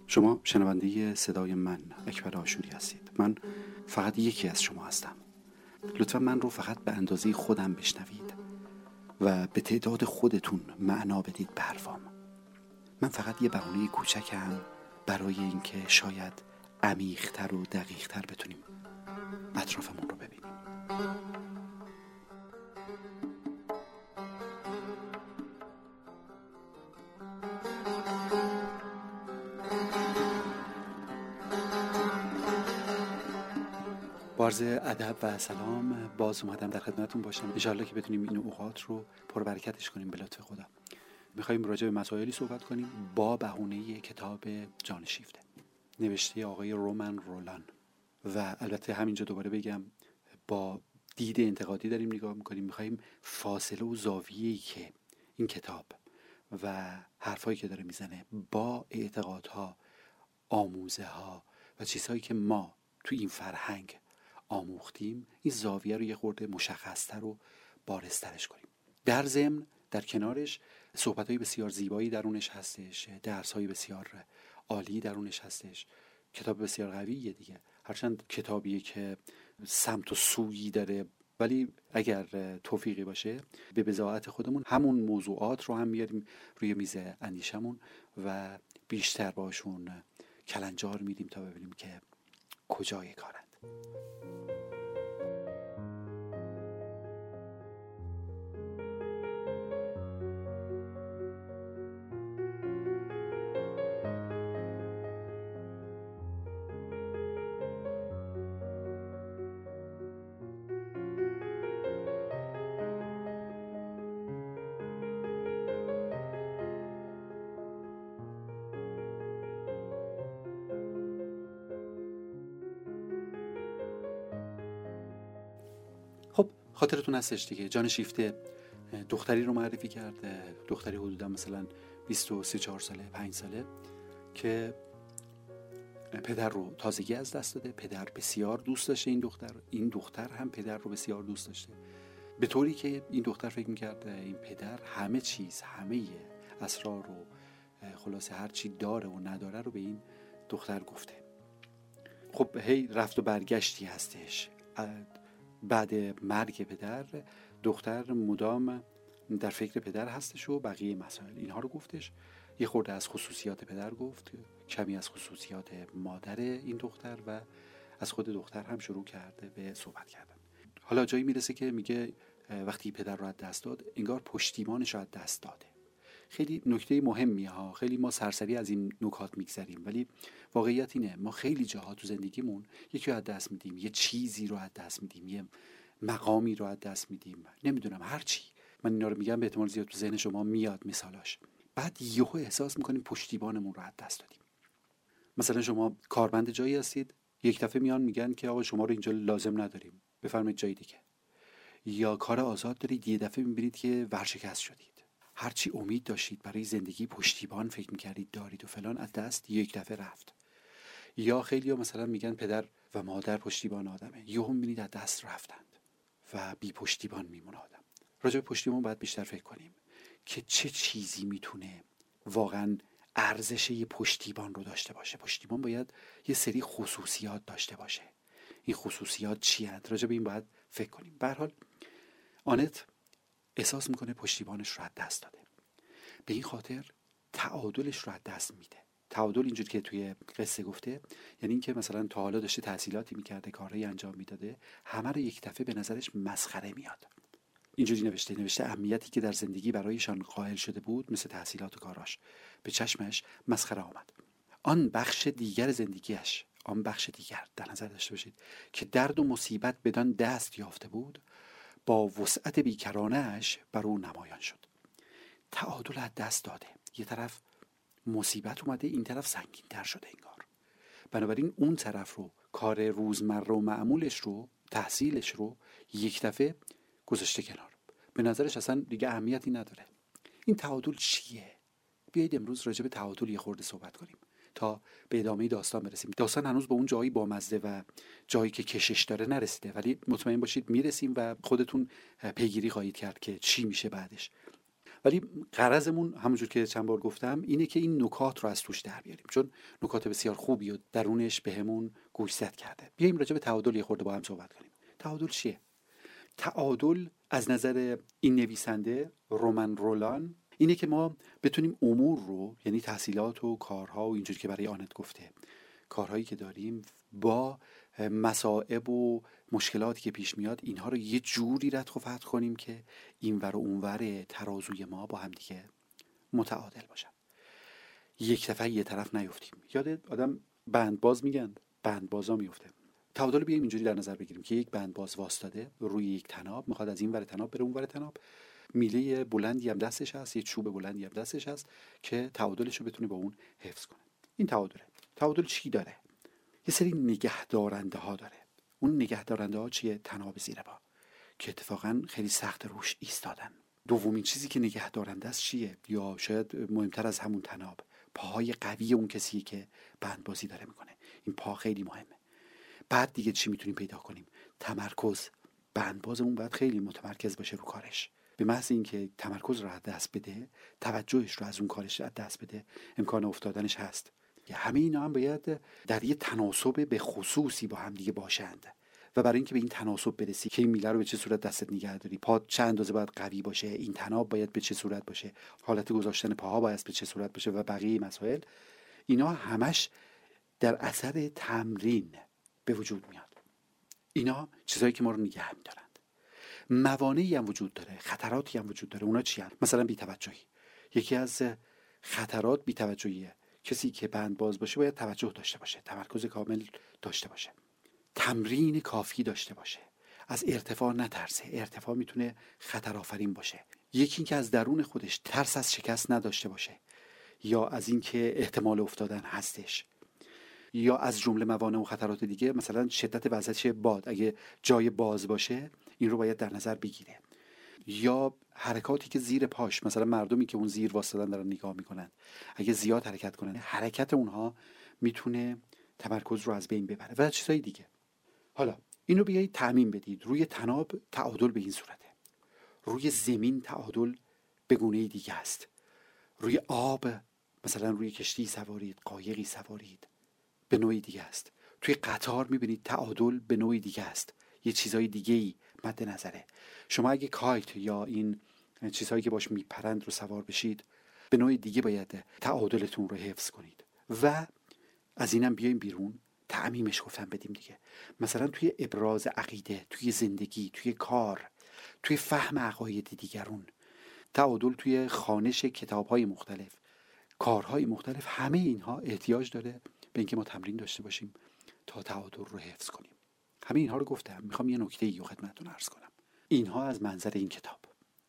شما شنونده صدای من اکبر آشوری هستید. من فقط یکی از شما هستم. لطفا من رو فقط به اندازه خودم بشنوید و به تعداد خودتون معنا بدید به حرفام. من فقط یه بهونه کوچکم برای اینکه شاید عمیق‌تر و دقیق‌تر بتونیم اطرافمون رو ببینیم. با عرض ادب و سلام باز اومدم در خدمتتون باشم. انشالله که بتونیم این اوقات رو پربرکتش کنیم به لطف خدا. میخواییم راجع به مسائلی صحبت کنیم با بهونه کتاب جان شیفته نوشته آقای رومن رولان. و البته همینجا دوباره بگم با دید انتقادی داریم نگاه میکنیم. میخواییم فاصله و زاویه‌ای که این کتاب و حرفایی که داره میزنه با اعتقادها، آموزه ها و چیزهایی که ما تو این فرهنگ آموختیم، این زاویه رو یه خورده مشخص‌تر و بارزترش کنیم. در ضمن در کنارش صحبت‌های بسیار زیبایی درونش هستش، درس‌های بسیار عالی درونش هستش. کتاب بسیار قویه دیگه، هرچند کتابیه که سمت و سویی داره، ولی اگر توفیقی باشه به بضاعت خودمون همون موضوعات رو هم میاریم روی میز اندیشمون و بیشتر باشون کلنجار میدیم تا ببینیم که کجای کارند. خب خاطرتون هستش دیگه، جان شیفته دختری رو معرفی کرده، دختری حدودا مثلا 23-4 ساله 5 ساله که پدر رو تازگی از دست داده. پدر بسیار دوست داشته این دختر هم پدر رو بسیار دوست داشته، به طوری که این دختر فکر میکرده این پدر همه چیز، همه اسرار و خلاصه هر چی داره و نداره رو به این دختر گفته. خب هی رفت و برگشتی هستش. بعد مرگ پدر دختر مدام در فکر پدر هستش و بقیه مسائل اینها رو گفتش. یه خورده از خصوصیات پدر گفت، کمی از خصوصیات مادر این دختر و از خود دختر هم شروع کرده به صحبت کردن. حالا جایی میرسه که میگه وقتی پدر رو از دست داد انگار پشتیبانش رو از دست داده. خیلی نکته مهمیه ها، خیلی ما سرسری از این نکات میگذریم، ولی واقعیت اینه ما خیلی جاها تو زندگیمون یکی رو از دست میدیم، یه چیزی رو از دست میدیم، یه مقامی رو از دست میدیم، نمیدونم هر چی. من اینا رو میگم به احتمال زیاد تو ذهن شما میاد مثالاش. بعد یهو احساس میکنیم پشتیبانمون رو از دست دادیم. مثلا شما کارمند جایی هستید، یک دفعه میان میگن که آقا شما رو اینجا لازم نداریم، بفرمایید جای دیگه. یا کار آزاد دارید، یه دفعه میبینید که ورشکست شدید. هرچی امید داشتید برای زندگی، پشتیبان فکر میکردید دارید و فلان، از دست یک دفعه رفت. یا خیلی ها مثلا میگن پدر و مادر پشتیبان آدمه، یهو میبینید از دست رفتند و بی پشتیبان میمونه آدم. راجع به پشتیبان باید بیشتر فکر کنیم که چه چیزی میتونه واقعا ارزش یه پشتیبان رو داشته باشه. پشتیبان باید یه سری خصوصیات داشته باشه. این خصوصیات چی هست؟ راجع به این باید فکر کنیم. به هر حال آنت احساس میکنه پشتیبانش رو از دست داده، به این خاطر تعادلش رو از دست میده. تعادل اینجوری که توی قصه گفته یعنی این که مثلا تا حالا داشته تحصیلاتی میکرده، کارهایی انجام میداده، همه رو یک دفعه به نظرش مسخره میاد. اینجوری نوشته اهمیتی که در زندگی برایشان قائل شده بود، مثل تحصیلات و کاراش، به چشمش مسخره آمد. آن بخش دیگر زندگیش، آن بخش دیگر در نظر داشته باشید که درد و مصیبت بدان دست یافته بود، با وسعت بیکرانه‌اش بر او نمایان شد. تعادل از دست داده، یه طرف مصیبت اومده، این طرف سنگین تر شده انگار. بنابراین اون طرف رو، کار روزمره و معمولش رو، تحصیلش رو یک دفعه گذاشته کنار، به نظرش اصلا دیگه اهمیتی نداره. این تعادل چیه؟ بیایید امروز راجع به تعادل یه خورده صحبت کنیم تا به ادامه داستان برسیم. داستان هنوز به اون جایی بامزه و جایی که کشش داره نرسیده، ولی مطمئن باشید میرسیم و خودتون پیگیری خواهید کرد که چی میشه بعدش. ولی غرضمون همونجور که چند بار گفتم اینه که این نکات رو از توش در بیاریم، چون نکات بسیار خوبی و درونش بهمون گوشزد کرده. بیایم راجع به تعادل یه خورده با هم صحبت کنیم. تعادل چیه؟ تعادل از نظر این نویسنده رومن رولان اینه که ما بتونیم امور رو، یعنی تحصیلات و کارها و اینجوری که برای آنت گفته، کارهایی که داریم با مصائب و مشکلاتی که پیش میاد، اینها رو یه جوری ردخ و فتح کنیم که اینور و اونور ترازوی ما با هم دیگه متعادل باشن، یک دفعه یه طرف نیفتیم. یاد آدم بندباز میگن، بندبازا میفته. تعادل بیایم اینجوری در نظر بگیریم که یک بندباز واسطاده روی یک طناب، میخواد از این ور طناب بره اون ور طناب، میله بلندی هم دستش هست، یه چوب بلندی هم دستش هست که تعادلش رو بتونه با اون حفظ کنه. این تعادله. تعادل چی داره؟ یه سری نگهدارنده ها داره. اون نگهدارنده ها چیه؟ طناب زیر پا که اتفاقا خیلی سخت روش ایستادن. دومین چیزی که نگهدارنده است چیه؟ یا شاید مهمتر از همون طناب، پاهای قوی اون کسی که بندبازی داره میکنه. این پا خیلی مهمه. بعد دیگه چی میتونیم پیدا کنیم؟ تمرکز. بندبازمون باید خیلی متمرکز باشه رو کارش. به محض اینکه تمرکز رو از دست بده، توجهش رو از اون کارش از دست بده، امکان افتادنش هست. همه اینا هم باید در یه تناسب به خصوصی با هم دیگه باشند و برای اینکه به این تناسب برسی که این میله رو به چه صورت دستت نگه داری، پا چه اندازه باید قوی باشه، این طناب باید به چه صورت باشه، حالت گذاشتن پاها باید به چه صورت باشه و بقیه مسائل، اینا همش در اثر تمرین به وجود میاد. اینا چیزایی که ما رو نگه می‌دارند. موانعی هم وجود داره، خطراتی هم وجود داره. اونا چی هست؟ مثلا بی‌توجهی. یکی از خطرات بی‌توجهیه. کسی که بندباز باشه باید توجه داشته باشه، تمرکز کامل داشته باشه، تمرین کافی داشته باشه، از ارتفاع نترسه. ارتفاع میتونه خطرآفرین باشه. یکی این که از درون خودش ترس از شکست نداشته باشه، یا از اینکه احتمال افتادن هستش، یا از جمله موانع و خطرات دیگه، مثلا شدت وزش باد، اگه جای باز باشه این رو باید در نظر بگیره، یا حرکاتی که زیر پاش، مثلا مردمی که اون زیر واسطادن دارن نگاه میکنن، اگه زیاد حرکت کنن، حرکت اونها میتونه تمرکز رو از بین ببره و چیزای دیگه. حالا اینو بیایید تعمیم بدید. روی طناب تعادل به این صورته، روی زمین تعادل به گونه دیگه است، روی آب مثلا روی کشتی سوارید، قایقی سوارید، به نوعی دیگه است. توی قطار میبینید تعادل به نوعی دیگه است، یه چیزای دیگه‌ای مد نظره. شما اگه کایت یا این چیزهایی که باش میپرند رو سوار بشید، به نوعی دیگه باید تعادلتون رو حفظ کنید. و از اینم بیایم بیرون، تعمیمش گفتم بدیم دیگه. مثلا توی ابراز عقیده، توی زندگی، توی کار، توی فهم عقاید دیگرون، تعادل توی خوانش کتاب‌های مختلف، کارهای مختلف، همه اینها احتیاج داره به اینکه ما تمرین داشته باشیم تا تعادل رو حفظ کنیم. همه اینها رو گفتم. میخوام یه نکته‌ای رو خدمتتون عرض کنم. اینها از منظر این کتاب.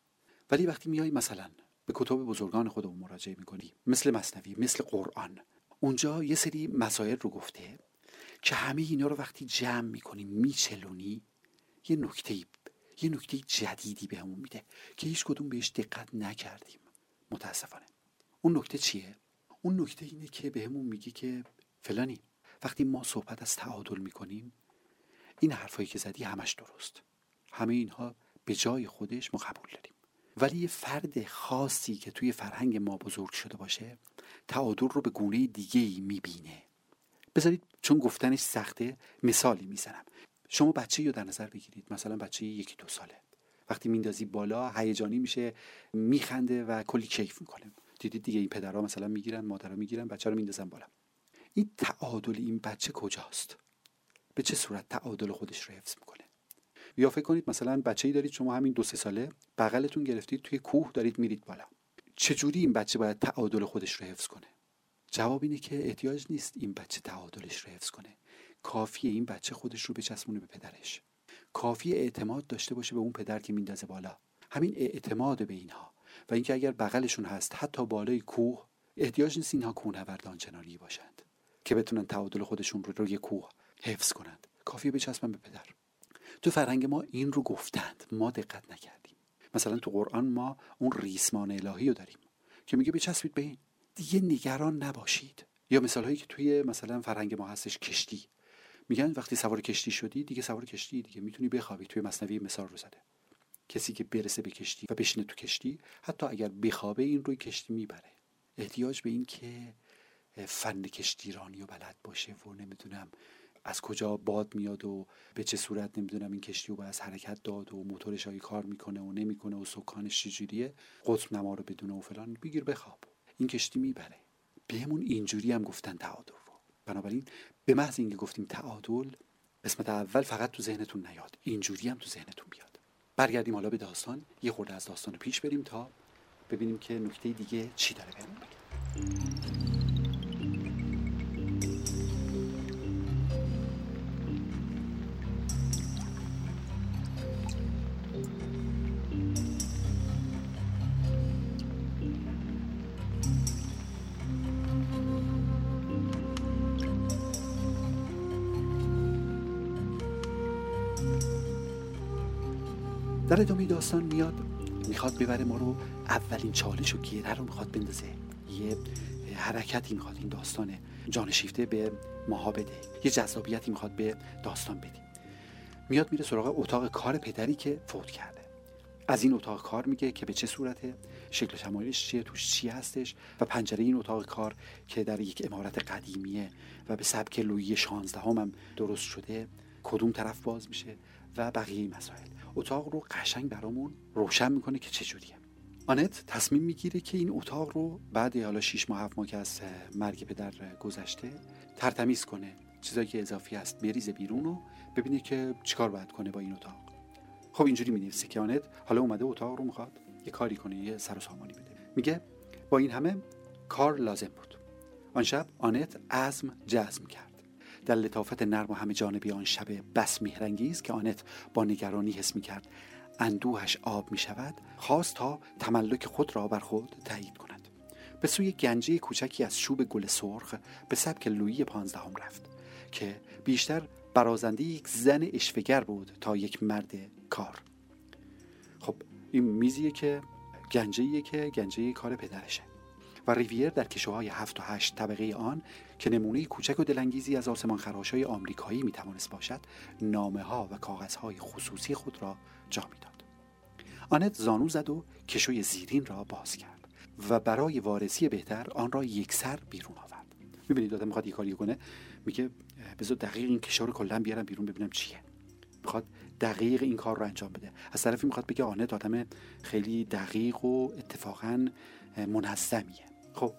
ولی وقتی میای مثلا به کتب بزرگان خودمون مراجعه میکنی، مثل مثنوی، مثل قرآن، اونجا یه سری مسائل رو گفته که همه اینا رو وقتی جمع میکنی، میچلونی، یه نکته جدیدی بهمون میده که هیچ کدوم بهش دقت نکردیم متاسفانه. اون نکته چیه؟ اون نکته اینه که بهمون میگه که فلانی، وقتی ما صحبت از تعادل میکنیم، این حرفایی که زدی همش درست، همه اینها به جای خودش ما قبول داریم، ولی یه فرد خاصی که توی فرهنگ ما بزرگ شده باشه تعادل رو به گونه دیگه‌ای میبینه. بذارید چون گفتنش سخته مثالی میزنم. شما بچه‌ای رو در نظر بگیرید، مثلا بچه 1-2 ساله، وقتی میندازی بالا هیجانی میشه، میخنده و کلی کیف میکنه. دیدید دیگه این پدرها مثلا میگیرن، مادرها میگیرن بچه رو میندازن بالا. این تعادل این بچه کجاست؟ به چه صورت تعادل خودش رو حفظ میکنه؟ یا فکر کنید مثلا بچه‌ای دارید شما همین 2-3 ساله، بغلتون گرفتید توی کوه دارید میرید بالا. چجوری این بچه باید تعادل خودش رو حفظ کنه؟ جواب اینه که احتیاج نیست این بچه تعادلش رو حفظ کنه. کافیه این بچه خودش رو بچسبونه به پدرش. کافیه اعتماد داشته باشه به اون پدر که میندازه بالا. همین اعتماد به اینها و اینکه اگر بغلشون هست حتی بالای کوه، احتیاج نیست اینها کوهنوردان چنانی باشند که بتونن تعادل خودشون رو روی کوه حفظ کنند. کافیه بچسبن به پدر. تو فرهنگ ما این رو گفتند، ما دقت نکردیم. مثلا تو قرآن ما اون ریسمان الهی رو داریم که میگه بچسبید به این، دیگه نگران نباشید. یا مثالهایی که توی مثلا فرهنگ ما هستش، کشتی، میگن وقتی سوار کشتی شدی دیگه سوار کشتی، دیگه میتونی بخوابی. توی مثنوی مثال رو زده کسی که برسه به کشتی و بشینه تو کشتی، حتی اگر بخوابه این روی کشتی میبره. احتیاج به این که فن کشتیرانی رو بلد باشه و نمیدونم از کجا باد میاد و به چه صورت نمیدونم این کشتی رو باید حرکت داد و موتورش هایی کار میکنه و نمیکنه و سکانش چجوریه، قطب نما رو بدونه و فلان، بگیر بخواب، این کشتی میبره. بهمون اینجوری هم گفتن تعادل رو. بنابراین به محض اینکه گفتیم تعادل، قسمت اول فقط تو ذهنتون نیاد، اینجوری هم تو ذهنتون بیاد. برگردیم حالا به داستان، یه خورده از داستان پیش بریم تا ببینیم که نکته دیگه چی داره بهمون بگه. در ادامه داستان میخواد ببره ما رو، اولین چالش و گیره رو میخواد بندازه، یه حرکتی میخواد این داستان جان شیفته به ماها بده، یه جذابیتی میخواد به داستان بده. میاد میره سراغ اتاق کار پدری که فوت کرده. از این اتاق کار میگه که به چه صورته، شکل شمایلش چیه، توش چی هستش و پنجره این اتاق کار که در یک عمارت قدیمیه و به سبک لویی 16 هم درست شده کدوم طرف باز میشه و بقیه مسائل. اتاق رو قشنگ برامون روشن میکنه که چجوریه. آنت تصمیم میگیره که این اتاق رو بعد حالا 6 ماه 7 ماه که از مرگ پدر گذشته ترتمیز کنه، چیزایی که اضافی هست بریزه بیرون و ببینه که چیکار باید کنه با این اتاق. خب اینجوری مینویسه که آنت حالا اومده اتاق رو میخواد یه کاری کنه، یه سر و سامانی بده. میگه با این همه کار لازم بود. آن شب آنت عزم جزم کرد. در لطافت نرم و همه جانبی آن شب بس مهرانگیز که آنت با نگرانی حس می‌کرد اندوهش آب می‌شود، خواست تا تملک خود را بر خود تایید کند. به سوی گنجه کوچکی از چوب گل سرخ به سبک لویی 15 رفت که بیشتر برازنده یک زن اشوه‌گر بود تا یک مرد کار. خب این میزیه که گنجه کار پدرشه و ریویر در کشوهای 7 و 8 طبقه آن که نمونه کوچک و دلانگیزی از آسمان خراش‌های آمریکایی میتوانست باشد، نامه‌ها و کاغذهای خصوصی خود را جا میداد. آنت زانو زد و کشوی زیرین را باز کرد و برای وارسی بهتر آن را یکسر بیرون آورد. میبینید آدم میخواد یه کاری کنه، میگه بذار دقیق این کشو رو کلا بیارم بیرون ببینم چیه. میخواد دقیق این کار رو انجام بده. از طرفی میخواد بگه آنت آدم خیلی دقیق و اتفاقاً منظمیه. خب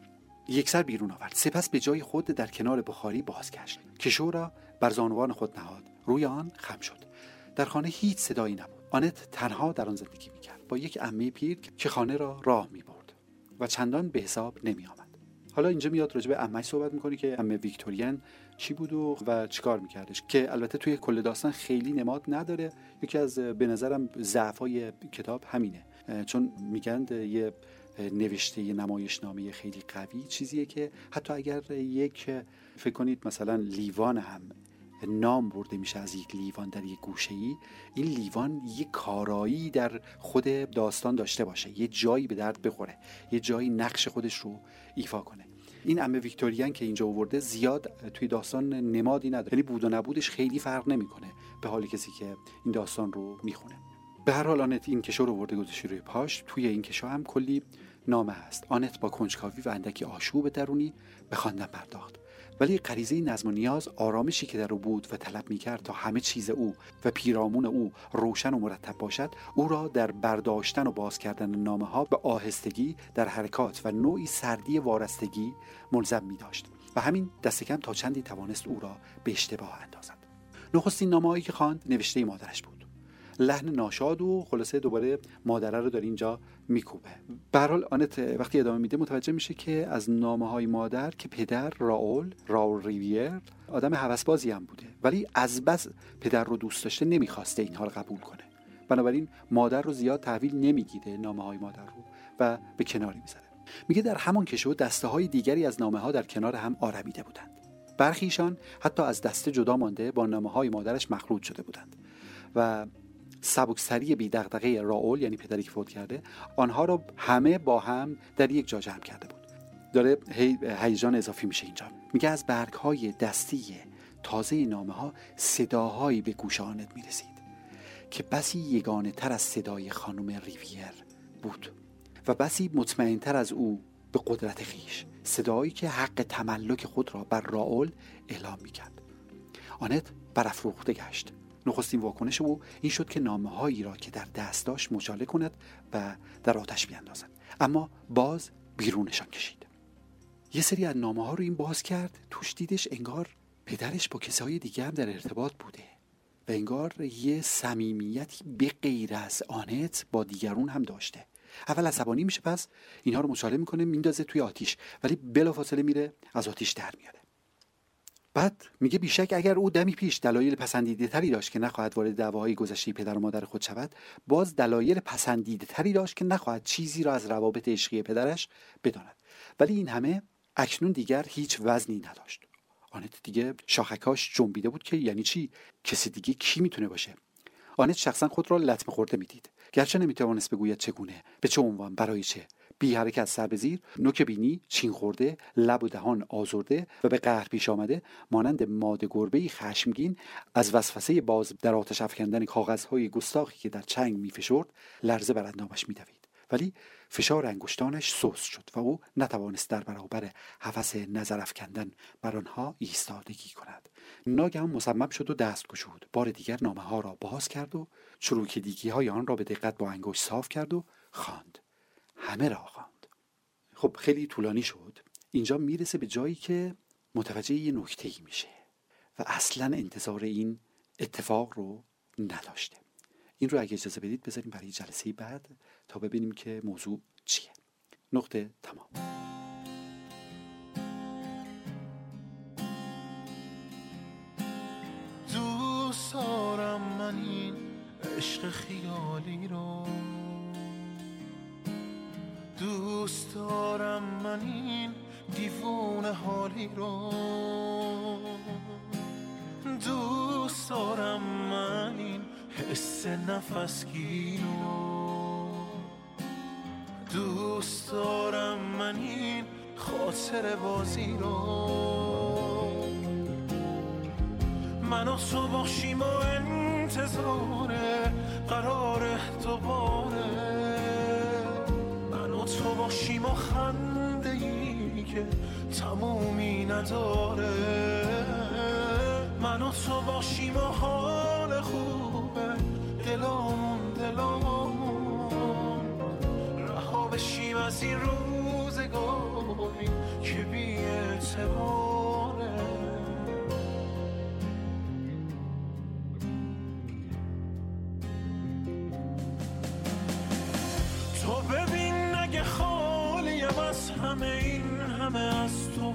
یکسر بیرون آورد، سپس به جای خود در کنار بخاری بازگشت. کشو را بر زانوان خود نهاد، روی آن خم شد. در خانه هیچ صدایی نبود. آنت تنها در آن زندگی میکرد با یک عمه پیر که خانه را راه میبرد و چندان به حساب نمی آمد. حالا اینجا میاد راجع به عمه‌اش صحبت میکنه که عمه ویکتوریان چی بود و چیکار میکردش، که البته توی کل داستان خیلی نماد نداره. یکی از به نظرم ضعف‌های کتاب همینه، چون میگن یه نوشته یه نمایشنامه خیلی قوی چیزیه که حتی اگر یک فکر کنید مثلا لیوان هم نام برده میشه از یک لیوان در یک گوشه‌ای، این لیوان یک کارایی در خود داستان داشته باشه، یه جایی به درد بخوره، یه جایی نقش خودش رو ایفا کنه. این عمه ویکتوریان که اینجا آورده زیاد توی داستان نمادی نداره، یعنی بود و نبودش خیلی فرق نمیکنه به حال کسی که این داستان رو میخونه. به هر حال آنت این کشو رو آورده گذاشته روی پاش. توی این کشو هم کلی نامه هست. آنت با کنجکاوی و اندکی آشوب درونی به خواندن پرداخت، ولی غریزه نظم و نیاز، آرامشی که در او بود و طلب می‌کرد تا همه چیز او و پیرامون او روشن و مرتب باشد، او را در برداشتن و باز کردن نامه‌ها به آهستگی در حرکات و نوعی سردی وارستگی ملزم می‌داشت و همین دست کم تا چندی توانست او را به اشتباه اندازد. نخستین نامه‌هایی که خواند نوشته مادرش بود، لحن ناشاد و خلاصه دوباره مادره رو داره اینجا میکوبه. به هر حال آنت وقتی ادامه میده متوجه میشه که از نامه‌های مادر که پدر راول ریویر آدم هوسبازی هم بوده، ولی از بس پدر رو دوست داشته نمیخواسته اینها رو قبول کنه، بنابراین مادر رو زیاد تحویل نمیگیره نامه‌های مادر رو و به کناری میذاره. میگه در همان کشو دسته‌های دیگری از نامه‌ها در کنار هم آرمیده بودند. برخیشان حتی از دسته جدا مانده با نامه‌های مادرش مخلوط شده بودند و سبکسری بی دغدغه راول، یعنی پدری که فوت کرده، آنها رو همه با هم در یک جا جمع کرده بود. داره هیجان اضافی میشه اینجا. میگه از برگ‌های دستی تازه نامه‌ها صداهایی به گوش آنت میرسید که بسی یگانه تر از صدای خانم ریویر بود و بسی مطمئن تر از او به قدرت خیش، صدایی که حق تملک خود را بر راول اعلام می‌کرد. آنت برافروخته گشت. نخستین واکنش او این شد که نامه‌هایی را که در دست داشت مچاله کند و در آتش بیاندازد، اما باز بیرونشان کشید. یه سری از نامه‌ها رو این باز کرد، توش دیدش انگار پدرش با کسای دیگه هم در ارتباط بوده و انگار یه صمیمیتی به غیر از آنت با دیگرون هم داشته. اول عصبانی میشه، پس اینها رو مچاله میکنه، میندازه توی آتیش، ولی بلافاصله میره از آتیش در میاره. بعد میگه بیشک اگر او دمی پیش دلایل پسندیده تری داشت که نخواهد وارد دعواهای گذشته پدر و مادر خود شود، باز دلایل پسندیده تری داشت که نخواهد چیزی را از روابط عشقی پدرش بداند. ولی این همه اکنون دیگر هیچ وزنی نداشت. آنت دیگه شاخکاش جنبیده بود که یعنی چی؟ کسی دیگه کی میتونه باشه؟ آنت شخصا خود را لطمه خورده میدید، گرچه نمیتوانست بگوید چگونه، به چه عنوان، برای چه. بی حرکت سر به زیر، نوک بینی چین خورده، لب و دهان آزرده و به قهر پیش آمده، مانند ماده گربه‌ای خشمگین از وسوسه باز در آتش افکندن کاغذهای گستاخی که در چنگ میفشرد لرزه بر اندامش میدوید. ولی فشار انگشتانش سست شد و او نتوانست در برابر هوس نظر افکندن بر آنها ایستادگی کند. ناگهان مصمم شد و دست گشود. بار دیگر نامه‌ها را باز کرد و چروکیدگی‌های آن را به دقت با انگشت صاف کرد و خواند. همه را خواند. خب خیلی طولانی شد. اینجا میرسه به جایی که متوجه یه نکته‌ای میشه و اصلاً انتظار این اتفاق رو نداشته. این رو اگه اجازه بدید بذاریم برای جلسه بعد تا ببینیم که موضوع چیه. نقطه تمام. دوست دارم من این عشق خیالی رو، دوست دارم من این دیوونه حالی رو، دوست دارم من این حس نفسگیر رو، دوست دارم من این خاطر بازی رو. من و تو باشیم و انتظار قرار دوباره، من و تو باشیم و خنده ای که تمومی نداره، من و تو باشیم و حال خوبه دلامون رها بشیم از این روزگاری که بی اعتباره. تو ببین اگه خالیم از همه این همه از تو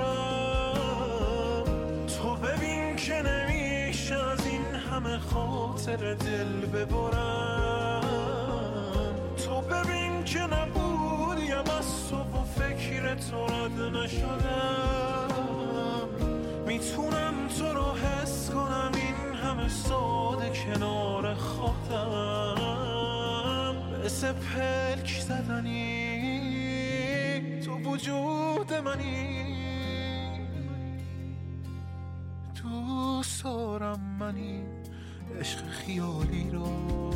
پرم، تو ببین که نمیشه از این همه خاطر دل ببرم، تو ببین که نبودیم از تو و فکر تو رد نشدم، میتونم تو رو حس کنم این همه ساده کنار خودم، مثل پلک زدنی تو وجود منی. دوست دارم من این عشق خیالی رو،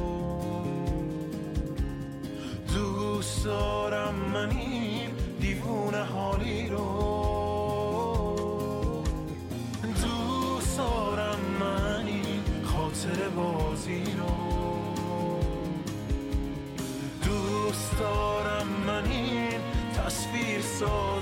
دوست دارم من این دیوونه حالی رو، دوست دارم من این خاطر بازی رو، دوست دارم من این تصویر ساز